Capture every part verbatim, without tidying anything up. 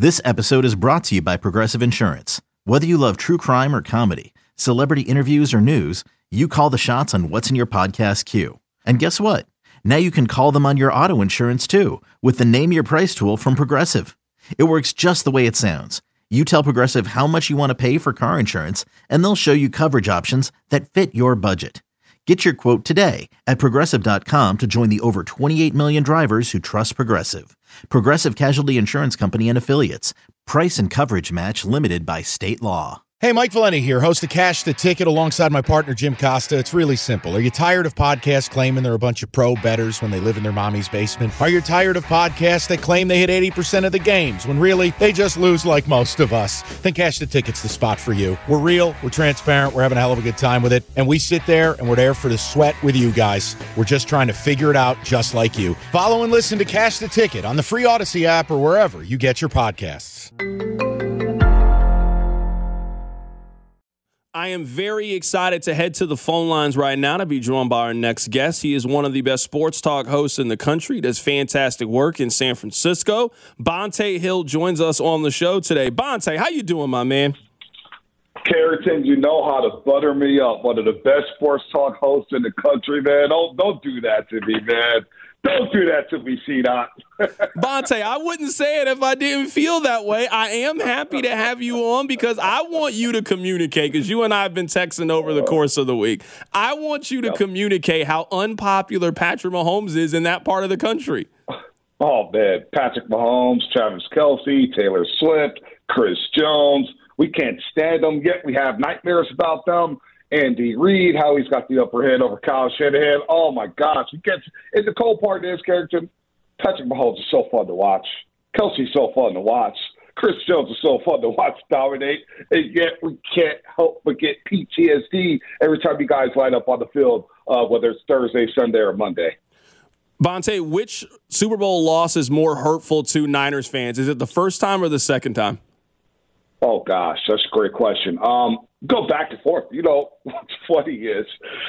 This episode is brought to you by Progressive Insurance. Whether you love true crime or comedy, celebrity interviews or news, you call the shots on what's in your podcast queue. And guess what? Now you can call them on your auto insurance too with the Name Your Price tool from Progressive. It works just the way it sounds. You tell Progressive how much you want to pay for car insurance, and they'll show you coverage options that fit your budget. Get your quote today at Progressive dot com to join the over twenty-eight million drivers who trust Progressive. Progressive Casualty Insurance Company and Affiliates. Price and coverage match limited by state law. Hey, Mike Valenti here, host of Cash the Ticket alongside my partner Jim Costa. It's really simple. Are you tired of podcasts claiming they're a bunch of pro bettors when they live in their mommy's basement? Are you tired of podcasts that claim they hit eighty percent of the games when really they just lose like most of us? Then Cash the Ticket's the spot for you. We're real, we're transparent, we're having a hell of a good time with it, and we sit there and we're there for the sweat with you guys. We're just trying to figure it out just like you. Follow and listen to Cash the Ticket on the free Odyssey app or wherever you get your podcasts. I am very excited to head to the phone lines right now to be joined by our next guest. He is one of the best sports talk hosts in the country. He does fantastic work in San Francisco. Bonta Hill joins us on the show today. Bonta, how you doing, my man? Carrington, you know how to butter me up. One of the best sports talk hosts in the country, man. Don't don't do that to me, man. Don't do that to me, C-Dot. Bonta, I wouldn't say it if I didn't feel that way. I am happy to have you on because I want you to communicate, because you and I have been texting over the course of the week. I want you to yep. communicate how unpopular Patrick Mahomes is in that part of the country. Oh, man. Patrick Mahomes, Travis Kelce, Taylor Swift, Chris Jones. We can't stand them, yet we have nightmares about them. Andy Reid, how he's got the upper hand over Kyle Shanahan. Oh, my gosh. We can't, and the cold part is, Carrington, Patrick Mahomes is so fun to watch. Kelsey's so fun to watch. Chris Jones is so fun to watch dominate. And yet we can't help but get P T S D every time you guys line up on the field, uh, whether it's Thursday, Sunday, or Monday. Bonta, which Super Bowl loss is more hurtful to Niners fans? Is it the first time or the second time? Oh, gosh, that's a great question. Um, go back and forth. You know, what's funny is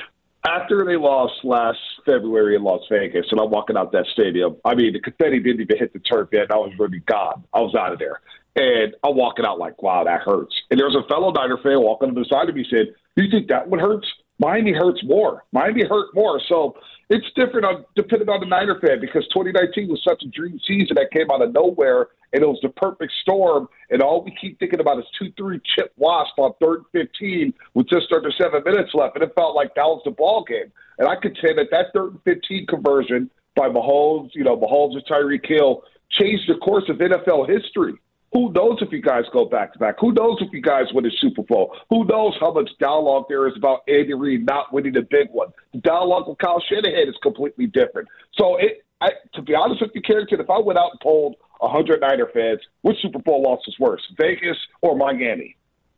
after they lost last February in Las Vegas, and I'm walking out that stadium, I mean, the confetti didn't even hit the turf yet, and I was really gone. I was out of there. And I'm walking out like, wow, that hurts. And there was a fellow Niner fan walking to the side of me said, do you think that one hurts? Miami hurts more. Miami hurt more. So it's different on, depending on the Niner fan, because twenty nineteen was such a dream season that came out of nowhere, and it was the perfect storm, and all we keep thinking about is two three chip wasp on third and fifteen with just under seven minutes left, and it felt like that was the ball game. And I could say that that third and fifteen conversion by Mahomes, you know, Mahomes and Tyreek Hill changed the course of N F L history. Who knows if you guys go back-to-back? Who knows if you guys win a Super Bowl? Who knows how much dialogue there is about Andy Reid not winning the big one? The dialogue with Kyle Shanahan is completely different. So, it, I, to be honest with you, Carrington, if I went out and polled one hundred Niner fans, which Super Bowl loss is worse, Vegas or Miami?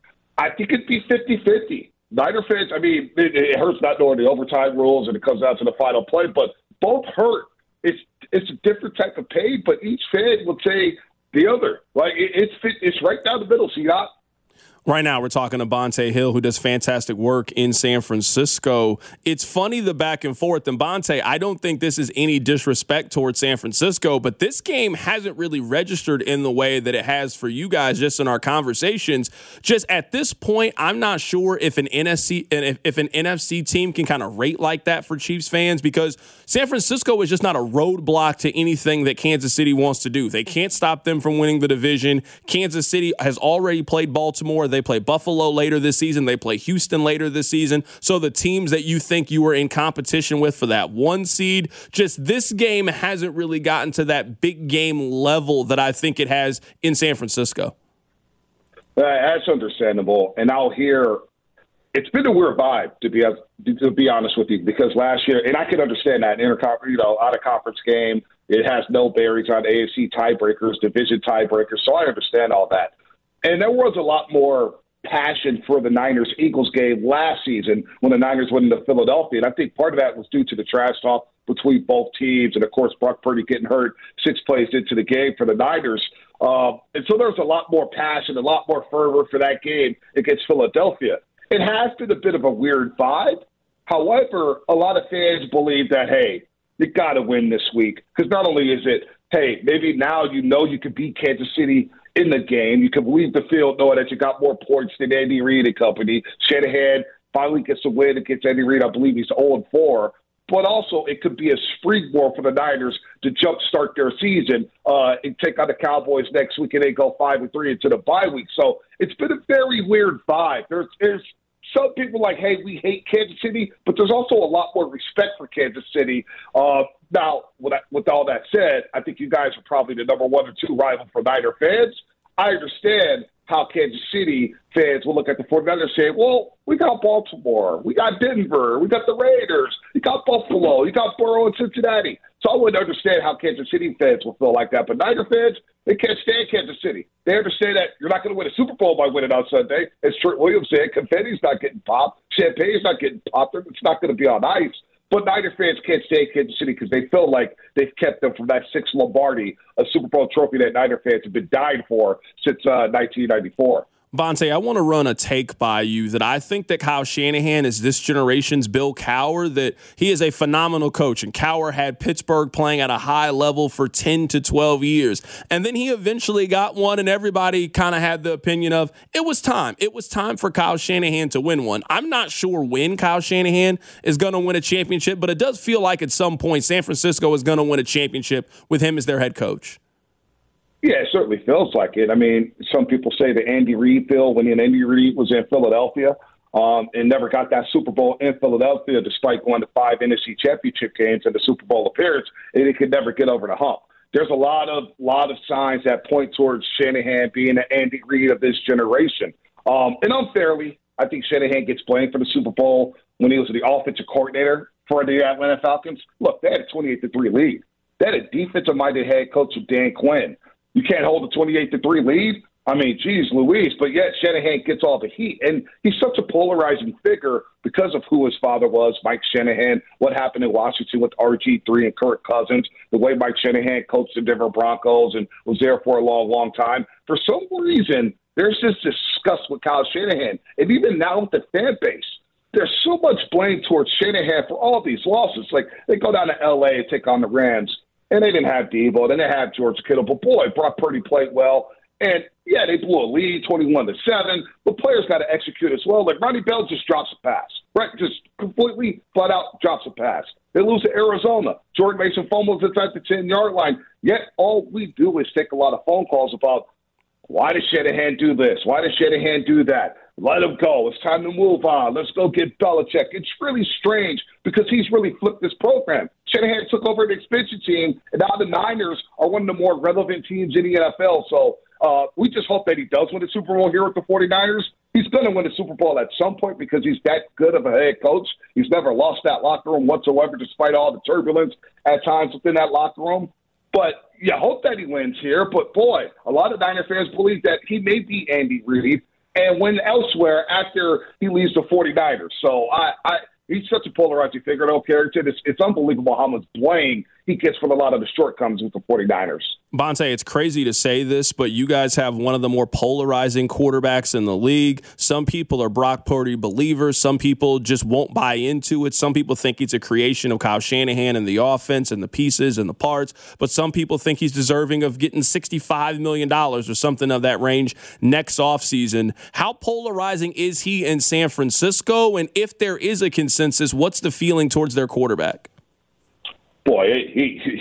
I think it'd be fifty-fifty. Niner fans, I mean, it, it hurts not knowing the overtime rules and it comes down to the final play, but both hurt. It's it's a different type of pain, but each fan would say the other. Like, it, it's it's right down the middle, see that? Right now, we're talking to Bonta Hill, who does fantastic work in San Francisco. It's funny, the back and forth. And Bonta, I don't think this is any disrespect towards San Francisco, but this game hasn't really registered in the way that it has for you guys just in our conversations. Just at this point, I'm not sure if an N F C if, if an N F C team can kind of rate like that for Chiefs fans, because San Francisco is just not a roadblock to anything that Kansas City wants to do. They can't stop them from winning the division. Kansas City has already played Baltimore. They play Buffalo later this season. They play Houston later this season. So the teams that you think you were in competition with for that one seed, just this game hasn't really gotten to that big game level that I think it has in San Francisco. Uh, that's understandable. And I'll hear it's been a weird vibe, to be to be honest with you, because last year, and I can understand that, interconference, you know, out of conference game, it has no bearings on A F C tiebreakers, division tiebreakers. So I understand all that. And there was a lot more passion for the Niners-Eagles game last season when the Niners went into Philadelphia. And I think part of that was due to the trash talk between both teams. And, of course, Brock Purdy getting hurt six plays into the game for the Niners. Uh, and so there's a lot more passion, a lot more fervor for that game against Philadelphia. It has been a bit of a weird vibe. However, a lot of fans believe that, hey, you got to win this week. Because not only is it, hey, maybe now you know you can beat Kansas City in the game. You can leave the field knowing that you got more points than Andy Reid and company. Shanahan finally gets a win against Andy Reid. I believe he's oh and four. But also it could be a springboard for the Niners to jumpstart their season uh, and take on the Cowboys next week and they go five and three into the bye week. So it's been a very weird vibe. There's, there's some people like, hey, we hate Kansas City, but there's also a lot more respect for Kansas City. Uh, now, with, with all that said, I think you guys are probably the number one or two rival for Niner fans. I understand how Kansas City fans will look at the 49ers and say, well, we got Baltimore, we got Denver, we got the Raiders, you got Buffalo, you got Burrow and Cincinnati. So I wouldn't understand how Kansas City fans will feel like that. But Niner fans, they can't stand Kansas City. They understand that you're not going to win a Super Bowl by winning on Sunday. As Trent Williams said, confetti's not getting popped, champagne's not getting popped, it's not going to be on ice. But Niner fans can't stay in Kansas City because they feel like they've kept them from that six Lombardi, a Super Bowl trophy that Niner fans have been dying for since uh, nineteen ninety-four. Bonte, I want to run a take by you that I think that Kyle Shanahan is this generation's Bill Cowher, that he is a phenomenal coach. And Cowher had Pittsburgh playing at a high level for ten to twelve years. And then he eventually got one, and everybody kind of had the opinion of it was time. It was time for Kyle Shanahan to win one. I'm not sure when Kyle Shanahan is going to win a championship, but it does feel like at some point San Francisco is going to win a championship with him as their head coach. Yeah, it certainly feels like it. I mean, some people say the Andy Reid feel when Andy Reid was in Philadelphia um, and never got that Super Bowl in Philadelphia despite going to five N F C championship games and the Super Bowl appearance, and he could never get over the hump. There's a lot of lot of signs that point towards Shanahan being the Andy Reid of this generation. Um, and unfairly, I think Shanahan gets blamed for the Super Bowl when he was the offensive coordinator for the Atlanta Falcons. Look, they had a twenty-eight to three lead. They had a defensive-minded head coach of Dan Quinn. You can't hold a twenty-eight to three lead? I mean, geez, Louise, but yet Shanahan gets all the heat. And he's such a polarizing figure because of who his father was, Mike Shanahan, what happened in Washington with R G three and Kirk Cousins, the way Mike Shanahan coached the Denver Broncos and was there for a long, long time. For some reason, there's this disgust with Kyle Shanahan. And even now with the fan base, there's so much blame towards Shanahan for all these losses. Like, they go down to L A and take on the Rams. And they didn't have Deebo. They didn't have George Kittle. But, boy, Brock Purdy played well. And, yeah, they blew a lead, twenty-one to seven. But players got to execute as well. Like, Ronnie Bell just drops a pass. Right? Just completely flat out drops a pass. They lose to Arizona. Jordan Mason fumbles inside the ten-yard line. Yet all we do is take a lot of phone calls about, why does Shanahan do this? Why does Shanahan do that? Let him go. It's time to move on. Let's go get Belichick. It's really strange because he's really flipped this program. Shanahan took over an expansion team, and now the Niners are one of the more relevant teams in the N F L. So uh, we just hope that he does win the Super Bowl here with the 49ers. He's going to win the Super Bowl at some point because he's that good of a head coach. He's never lost that locker room whatsoever, despite all the turbulence at times within that locker room. But you hope that he wins here. But, boy, a lot of Niner fans believe that he may be Andy Reid and win elsewhere after he leaves the 49ers. So I, I he's such a polarizing figure. I don't care. It's, it's unbelievable how much blame he gets for a lot of the shortcomings with the 49ers. Bonte, it's crazy to say this, but you guys have one of the more polarizing quarterbacks in the league. Some people are Brock Purdy believers. Some people just won't buy into it. Some people think he's a creation of Kyle Shanahan and the offense and the pieces and the parts. But some people think he's deserving of getting sixty-five million dollars or something of that range next offseason. How polarizing is he in San Francisco? And if there is a consensus, what's the feeling towards their quarterback? Boy, he, he,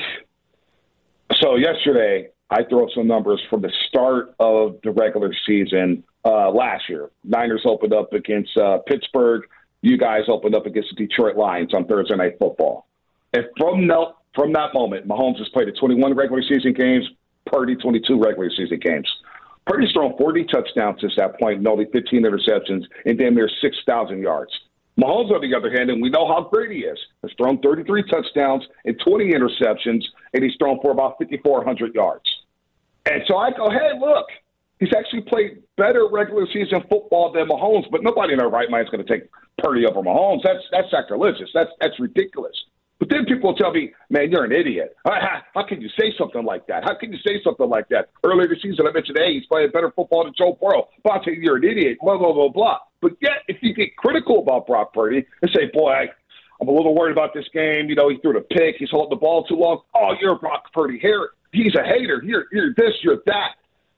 so yesterday I threw up some numbers from the start of the regular season uh, last year. Niners opened up against uh, Pittsburgh. You guys opened up against the Detroit Lions on Thursday Night Football. And from, the, from that moment, Mahomes has played twenty-one regular season games, Purdy twenty-two regular season games. Purdy's thrown forty touchdowns since that point and only fifteen interceptions and damn near six thousand yards. Mahomes, on the other hand, and we know how great he is, has thrown thirty-three touchdowns and twenty interceptions, and he's thrown for about fifty-four hundred yards. And so I go, hey, look, he's actually played better regular season football than Mahomes, but nobody in their right mind is going to take Purdy over Mahomes. That's that's sacrilegious. That's that's ridiculous. But then people will tell me, man, you're an idiot. How, how can you say something like that? How can you say something like that? Earlier this season, I mentioned, hey, he's playing better football than Joe Burrow. But I'll tell you, you're an idiot, blah, blah, blah, blah. But yet, if you get critical about Brock Purdy and say, boy, I, I'm a little worried about this game. You know, he threw the pick. He's holding the ball too long. Oh, you're Brock Purdy. Here, he's a hater. You're, you're this, you're that.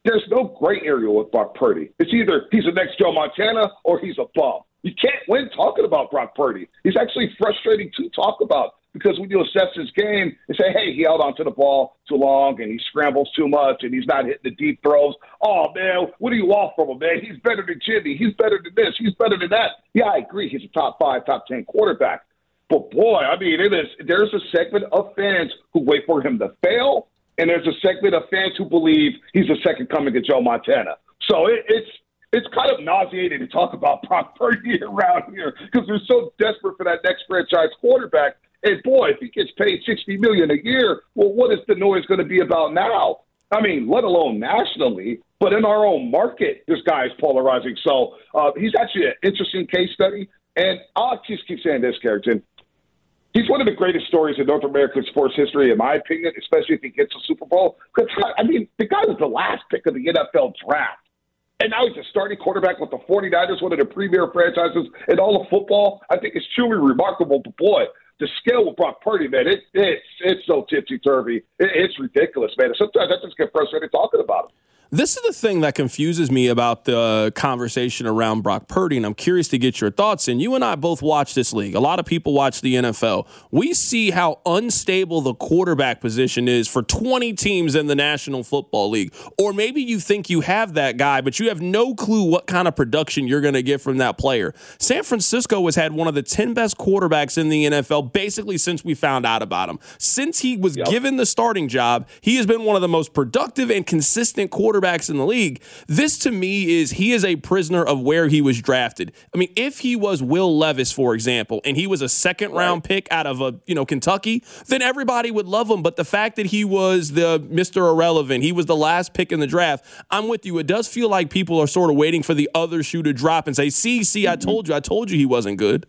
there's no gray area with Brock Purdy. It's either he's the next Joe Montana or he's a bum. You can't win talking about Brock Purdy. He's actually frustrating to talk about because when you assess his game and say, hey, he held onto the ball too long and he scrambles too much and he's not hitting the deep throws. Oh, man, what do you want from him, man? He's better than Jimmy. He's better than this. He's better than that. Yeah, I agree. He's a top five, top ten quarterback. But, boy, I mean, it is. There's a segment of fans who wait for him to fail, and there's a segment of fans who believe he's the second coming of Joe Montana. So it, it's it's kind of nauseating to talk about Brock Purdy around here because they're so desperate for that next franchise quarterback. And, boy, if he gets paid sixty million dollars a year, well, what is the noise going to be about now? I mean, let alone nationally, but in our own market, this guy is polarizing. So uh, he's actually an interesting case study. And I'll just keep saying this, Carrington. He's one of the greatest stories in North American sports history, in my opinion, especially if he gets a Super Bowl. Because, I mean, the guy was the last pick of the N F L draft. And now he's a starting quarterback with the 49ers, one of the premier franchises in all of football. I think it's truly remarkable. But, boy, the scale with Brock Purdy, man, it, it's it's so tipsy-turvy. It, it's ridiculous, man. Sometimes I just get frustrated talking about him. This is the thing that confuses me about the conversation around Brock Purdy, and I'm curious to get your thoughts. And you and I both watch this league. A lot of people watch the N F L. We see how unstable the quarterback position is for twenty teams in the National Football League. Or maybe you think you have that guy, but you have no clue what kind of production you're going to get from that player. San Francisco has had one of the ten best quarterbacks in the N F L basically since we found out about him. Since he was yep. given the starting job, he has been one of the most productive and consistent quarterbacks quarterbacks in the league. This to me is he is a prisoner of where he was drafted. I mean, if he was Will Levis, for example, and he was a second round right. pick out of a, you know, Kentucky, then everybody would love him. But the fact that he was the Mister Irrelevant, he was the last pick in the draft, I'm with you. It does feel like people are sort of waiting for the other shoe to drop and say, see, see, I told you, I told you he wasn't good.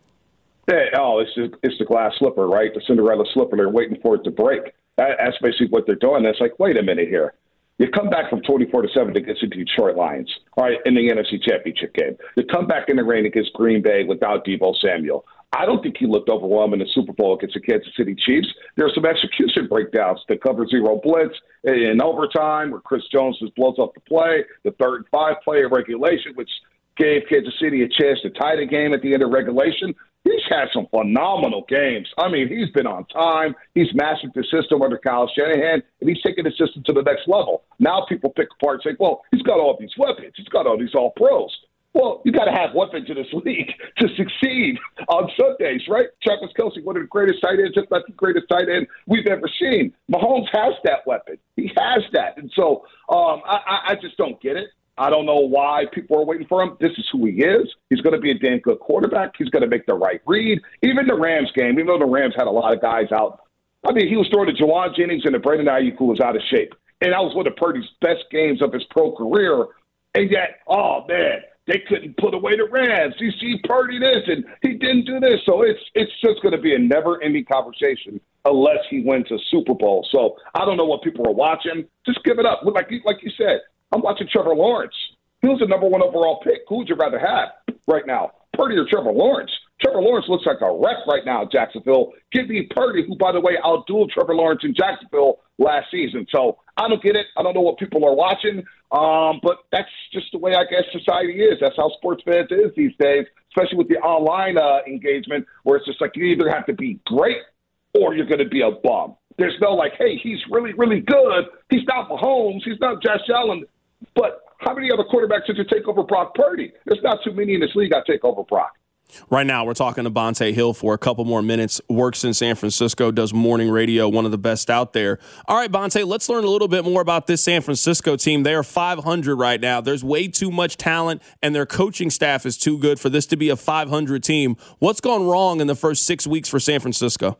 Yeah, oh, it's the, it's the glass slipper, right? The Cinderella slipper. They're waiting for it to break. That, that's basically what they're doing. It's like, wait a minute here. You come back from twenty-four to seven against the Detroit Lions, all right, in the N F C Championship game. You come back in the rain against Green Bay without Deebo Samuel. I don't think he looked overwhelmed in the Super Bowl against the Kansas City Chiefs. There were some execution breakdowns. The cover zero blitz in overtime where Chris Jones just blows up the play, the third and five play of regulation, which gave Kansas City a chance to tie the game at the end of regulation. He's had some phenomenal games. I mean, he's been on time. He's mastered the system under Kyle Shanahan, and he's taken the system to the next level. Now people pick apart and say, well, he's got all these weapons. He's got all these all-pros. Well, you got to have weapons in this league to succeed on Sundays, right? Travis Kelce, one of the greatest tight ends, if not the greatest tight end we've ever seen. Mahomes has that weapon. He has that. And so um, I, I just don't get it. I don't know why people are waiting for him. This is who he is. He's going to be a damn good quarterback. He's going to make the right read. Even the Rams game, even though the Rams had a lot of guys out, I mean, he was throwing to Juwan Jennings and the Brandon Ayuk, who was out of shape. And that was one of Purdy's best games of his pro career. And yet, oh, man, they couldn't put away the Rams. You see Purdy this, and he didn't do this. So it's it's just going to be a never-ending conversation unless he wins a Super Bowl. So I don't know what people are watching. Just give it up. Like, like you said, I'm watching Trevor Lawrence. He was the number one overall pick. Who would you rather have right now, Purdy or Trevor Lawrence? Trevor Lawrence looks like a wreck right now in Jacksonville. Give me Purdy, who, by the way, outdueled Trevor Lawrence in Jacksonville last season. So I don't get it. I don't know what people are watching, um, but that's just the way I guess society is. That's how sports fans is these days, especially with the online uh, engagement, where it's just like you either have to be great or you're going to be a bum. There's no like, hey, he's really, really good. He's not Mahomes. He's not Josh Allen. But how many other quarterbacks did you take over Brock Purdy? There's not too many in this league I take over Brock. Right now, we're talking to Bonta Hill for a couple more minutes. Works in San Francisco, does morning radio, one of the best out there. All right, Bonta, let's learn a little bit more about this San Francisco team. They are five hundred right now. There's way too much talent, and their coaching staff is too good for this to be a five hundred team. What's gone wrong in the first six weeks for San Francisco?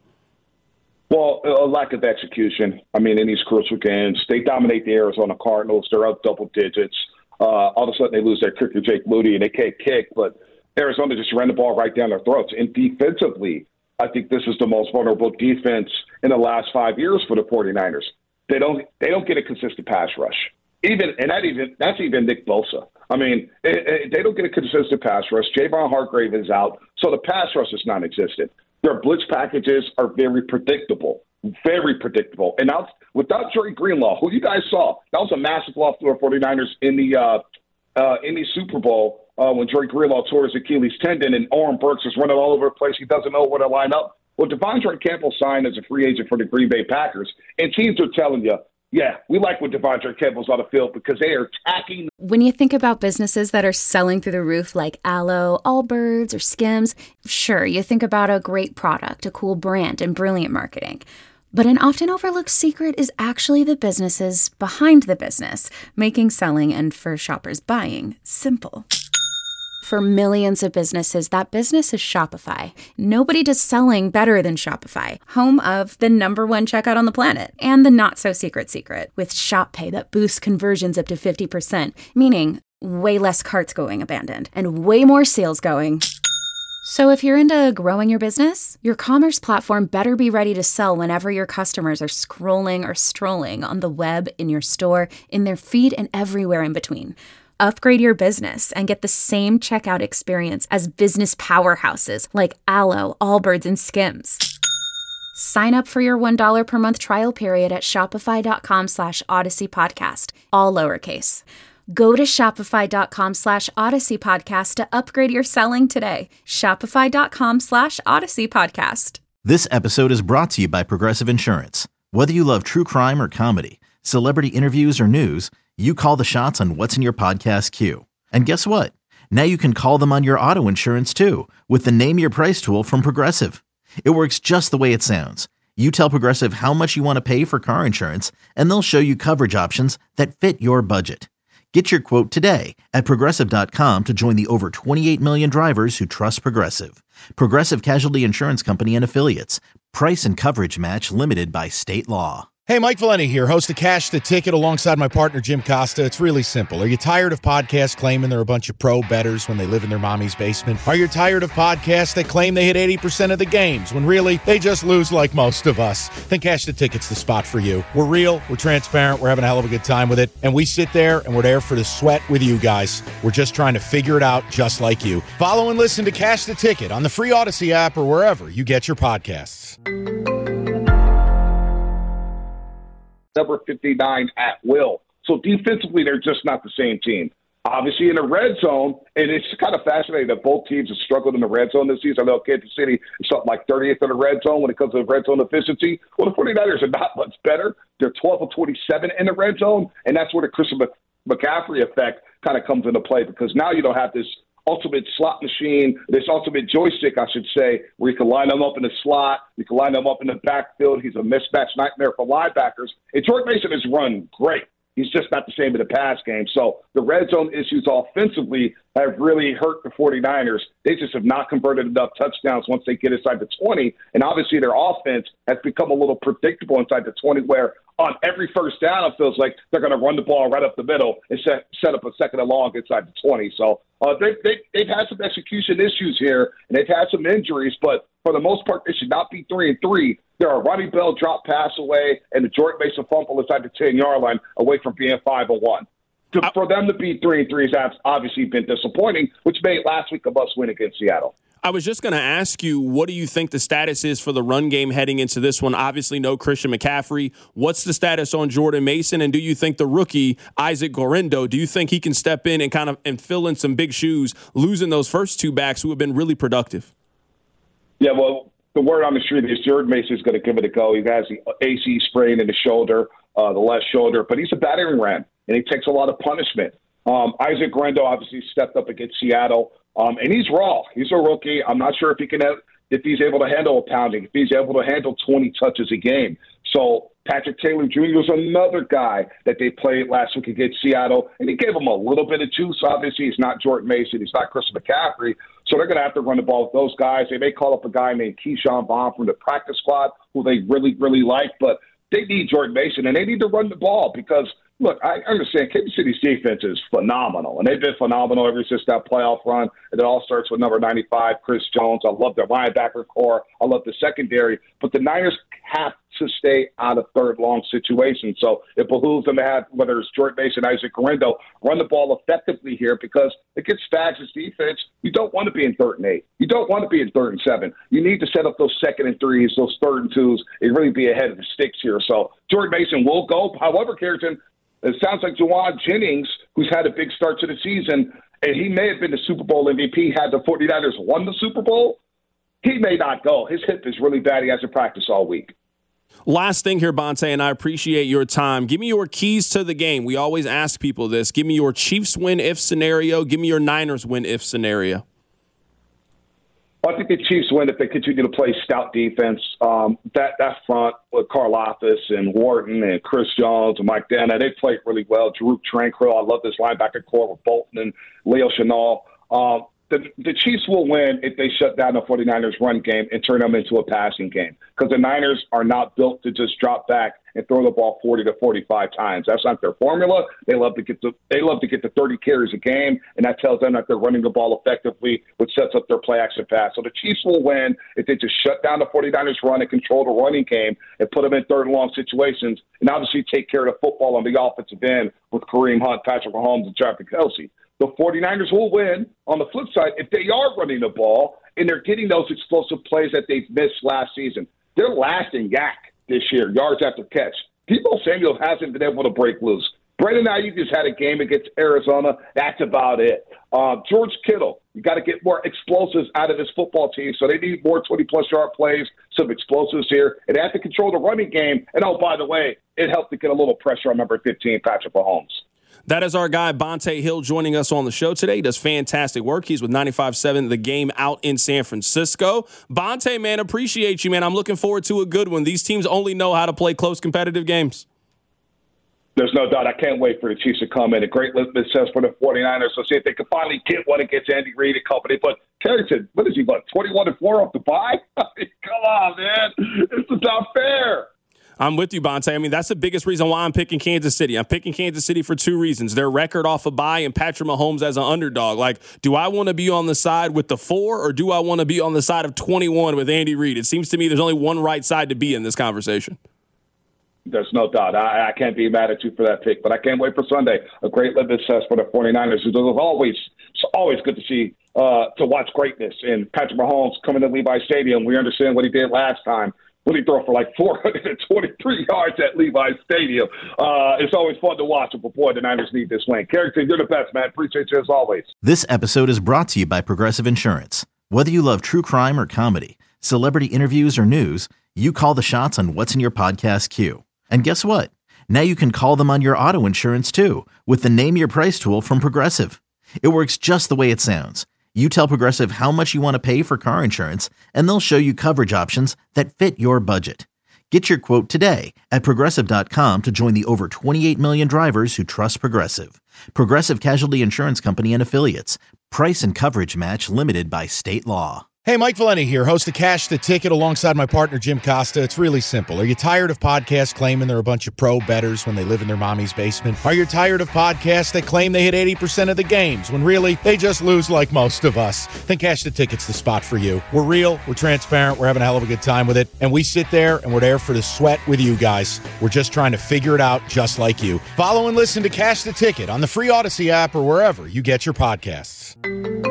Well, a lack of execution. I mean, in these crucial games, they dominate the Arizona Cardinals. They're up double digits. Uh, all of a sudden, they lose their kicker, Jake Moody, and they can't kick. But Arizona just ran the ball right down their throats. And defensively, I think this is the most vulnerable defense in the last five years for the 49ers. They don't they don't get a consistent pass rush. Even and that even that's even Nick Bosa. I mean, it, it, they don't get a consistent pass rush. Javon Hargrave is out, so the pass rush is non-existent. Their blitz packages are very predictable. very predictable. And now, without Dre Greenlaw, who you guys saw, that was a massive loss to the 49ers in the uh, uh, in the Super Bowl uh, when Dre Greenlaw tore his Achilles tendon and Oren Burks is running all over the place. He doesn't know where to line up. Well, Devondre Campbell signed as a free agent for the Green Bay Packers, and teams are telling you, yeah, we like when Devondre Campbell's on the field because they are attacking. When you think about businesses that are selling through the roof like Aloe, Allbirds, or Skims, sure, you think about a great product, a cool brand, and brilliant marketing. But an often overlooked secret is actually the businesses behind the business, making selling and for shoppers buying simple. For millions of businesses, that business is Shopify. Nobody does selling better than Shopify, home of the number one checkout on the planet and the not-so-secret secret with Shop Pay that boosts conversions up to fifty percent, meaning way less carts going abandoned and way more sales going. So if you're into growing your business, your commerce platform better be ready to sell whenever your customers are scrolling or strolling on the web, in your store, in their feed, and everywhere in between. Upgrade your business and get the same checkout experience as business powerhouses like Aloe, Allbirds, and Skims. Sign up for your one dollar per month trial period at shopify.com slash Odyssey Podcast, all lowercase. Go to shopify.com slash Odyssey Podcast to upgrade your selling today. Shopify.com slash Odyssey Podcast. This episode is brought to you by Progressive Insurance. Whether you love true crime or comedy, celebrity interviews or news, you call the shots on what's in your podcast queue. And guess what? Now you can call them on your auto insurance too with the Name Your Price tool from Progressive. It works just the way it sounds. You tell Progressive how much you want to pay for car insurance, and they'll show you coverage options that fit your budget. Get your quote today at Progressive dot com to join the over twenty-eight million drivers who trust Progressive. Progressive Casualty Insurance Company and Affiliates. Price and coverage match limited by state law. Hey, Mike Valenti here, host of Cash the Ticket alongside my partner, Jim Costa. It's really simple. Are you tired of podcasts claiming they're a bunch of pro bettors when they live in their mommy's basement? Are you tired of podcasts that claim they hit eighty percent of the games when really they just lose like most of us? Then Cash the Ticket's the spot for you. We're real, we're transparent, we're having a hell of a good time with it, and we sit there and we're there for the sweat with you guys. We're just trying to figure it out just like you. Follow and listen to Cash the Ticket on the free Odyssey app or wherever you get your podcasts. Number fifty-nine at will. So defensively, they're just not the same team. Obviously, in the red zone, and it's kind of fascinating that both teams have struggled in the red zone this season. I know Kansas City is something like thirtieth in the red zone when it comes to red zone efficiency. Well, the 49ers are not much better. They're twelve of twenty-seven in the red zone, and that's where the Christian McCaffrey effect kind of comes into play because now you don't have this ultimate slot machine, this ultimate joystick, I should say, where you can line them up in the slot, you can line them up in the backfield. He's a mismatch nightmare for linebackers. And Jordan Mason has run great. He's just not the same in the pass game. So the red zone issues offensively have really hurt the 49ers. They just have not converted enough touchdowns once they get inside the twenty. And obviously their offense has become a little predictable inside the twenty where on every first down it feels like they're going to run the ball right up the middle and set, set up a second and long inside the twenty. So uh, they, they, they've had some execution issues here, and they've had some injuries, but for the most part, they should not be three and three. They're a Ronnie Bell drop pass away and the Jordan Mason fumble inside the ten-yard line away from being five and one. To, for them to be three and three has obviously been disappointing, which made last week a must-win against Seattle. I was just going to ask you, what do you think the status is for the run game heading into this one? Obviously, no Christian McCaffrey. What's the status on Jordan Mason? And do you think the rookie, Isaac Guerendo, do you think he can step in and kind of and fill in some big shoes, losing those first two backs who have been really productive? Yeah, well, the word on the street is Jordan Mason is going to give it a go. He has the A C sprain in the shoulder, uh, the left shoulder, but he's a battering ram, and he takes a lot of punishment. Um, Isaac Guerendo obviously stepped up against Seattle. Um, and he's raw. He's a rookie. I'm not sure if he can have, if he's able to handle a pounding, if he's able to handle twenty touches a game. So Patrick Taylor Junior was another guy that they played last week against Seattle, and he gave him a little bit of juice. Obviously, he's not Jordan Mason. He's not Christian McCaffrey. So they're going to have to run the ball with those guys. They may call up a guy named Keyshawn Vaughn from the practice squad, who they really, really like, but they need Jordan Mason, and they need to run the ball because, look, I understand Kansas City's defense is phenomenal, and they've been phenomenal ever since that playoff run. And it all starts with number ninety-five, Chris Jones. I love their linebacker core. I love the secondary. But the Niners have to stay out of third long situations. So it behooves them to have, whether it's Jordan Mason, Isaac Guerendo, run the ball effectively here because against Spags' defense, you don't want to be in third and eight. You don't want to be in third and seven. You need to set up those second and threes, those third and twos, and really be ahead of the sticks here. So Jordan Mason will go. However, Carrington, it sounds like Juwan Jennings, who's had a big start to the season, and he may have been the Super Bowl M V P had the 49ers won the Super Bowl. He may not go. His hip is really bad. He hasn't practiced all week. Last thing here, Bonta, and I appreciate your time. Give me your keys to the game. We always ask people this. Give me your Chiefs win-if scenario. Give me your Niners win-if scenario. I think the Chiefs win if they continue to play stout defense. Um, that that front with Karlaftis and Wharton and Chris Jones and Mike Dana, they played really well. Drew Tranquill, I love this linebacker core with Bolton and Leo Chenal. Um, the, the Chiefs will win if they shut down the 49ers run game and turn them into a passing game because the Niners are not built to just drop back and throw the ball forty to forty-five times. That's not their formula. They love to get to they love to get to thirty carries a game, and that tells them that they're running the ball effectively, which sets up their play action pass. So the Chiefs will win if they just shut down the 49ers run and control the running game and put them in third and long situations, and obviously take care of the football on the offensive end with Kareem Hunt, Patrick Mahomes, and Travis Kelce. The 49ers will win on the flip side if they are running the ball and they're getting those explosive plays that they've missed last season. They're last in Y A C this year, yards after catch. Deebo Samuel hasn't been able to break loose. Brandon Ayuk just had a game against Arizona. That's about it. Uh, George Kittle, you got to get more explosives out of this football team, so they need more twenty-plus yard plays, some explosives here. And they have to control the running game. And, oh, by the way, it helped to get a little pressure on number fifteen, Patrick Mahomes. That is our guy, Bonta Hill, joining us on the show today. He does fantastic work. He's with ninety-five seven The Game out in San Francisco. Bonta, man, appreciate you, man. I'm looking forward to a good one. These teams only know how to play close competitive games. There's no doubt. I can't wait for the Chiefs to come in. A great litmus test for the 49ers. So see if they can finally get one against Andy Reid and company. But Carrington, what is he, what, twenty-one and four off the bye? Come on, man. This is not fair. I'm with you, Bonta. I mean, that's the biggest reason why I'm picking Kansas City. I'm picking Kansas City for two reasons. Their record off a bye and Patrick Mahomes as an underdog. Like, do I want to be on the side with the four or do I want to be on the side of twenty-one with Andy Reid? It seems to me there's only one right side to be in this conversation. There's no doubt. I, I can't be mad at you for that pick, but I can't wait for Sunday. A great litmus test for the 49ers. It's always, it's always good to see, uh, to watch greatness. And Patrick Mahomes coming to Levi Stadium, we understand what he did last time. When he threw for like four hundred twenty-three yards at Levi Stadium. Uh, it's always fun to watch him, but boy, the Niners need this win. Carrington, you're the best, man. Appreciate you as always. This episode is brought to you by Progressive Insurance. Whether you love true crime or comedy, celebrity interviews or news, you call the shots on what's in your podcast queue. And guess what? Now you can call them on your auto insurance too with the Name Your Price tool from Progressive. It works just the way it sounds. You tell Progressive how much you want to pay for car insurance, and they'll show you coverage options that fit your budget. Get your quote today at Progressive dot com to join the over twenty-eight million drivers who trust Progressive. Progressive Casualty Insurance Company and Affiliates. Price and coverage match limited by state law. Hey, Mike Valenti here, host of Cash the Ticket alongside my partner, Jim Costa. It's really simple. Are you tired of podcasts claiming they're a bunch of pro bettors when they live in their mommy's basement? Are you tired of podcasts that claim they hit eighty percent of the games when really they just lose like most of us? Then Cash the Ticket's the spot for you. We're real, we're transparent, we're having a hell of a good time with it, and we sit there and we're there for the sweat with you guys. We're just trying to figure it out just like you. Follow and listen to Cash the Ticket on the free Odyssey app or wherever you get your podcasts.